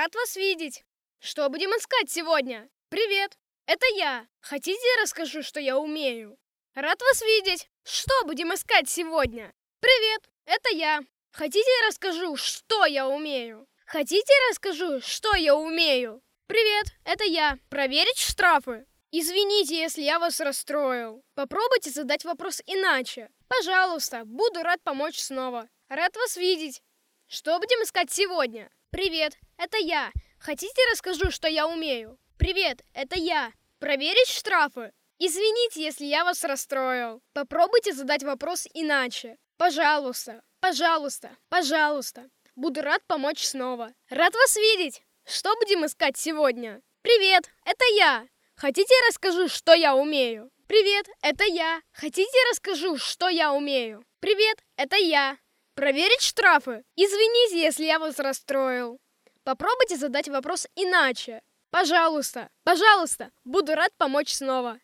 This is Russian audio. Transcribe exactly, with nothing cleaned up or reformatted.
Рад вас видеть. Что будем искать сегодня? Привет, это я. Хотите, я расскажу, что я умею? Рад вас видеть. Что будем искать сегодня? Привет, это я. Хотите, я расскажу, что я умею? Хотите, я расскажу, что я умею? Привет, это я. Проверить штрафы? Извините, если я вас расстроил. Попробуйте задать вопрос иначе. Пожалуйста, буду рад помочь снова. Рад вас видеть. Что будем искать сегодня? Привет, это я. Хотите, расскажу, что я умею? Привет, это я. Проверить штрафы? Извините, если я вас расстроил. Попробуйте задать вопрос иначе. Пожалуйста, пожалуйста, пожалуйста. Буду рад помочь снова. Рад вас видеть. Что будем искать сегодня? Привет, это я. Хотите, я расскажу, что я умею? Привет, это я. Хотите, я расскажу, что я умею? Привет, это я. Проверить штрафы? Извините, если я вас расстроил. Попробуйте задать вопрос иначе. Пожалуйста, пожалуйста, буду рад помочь снова.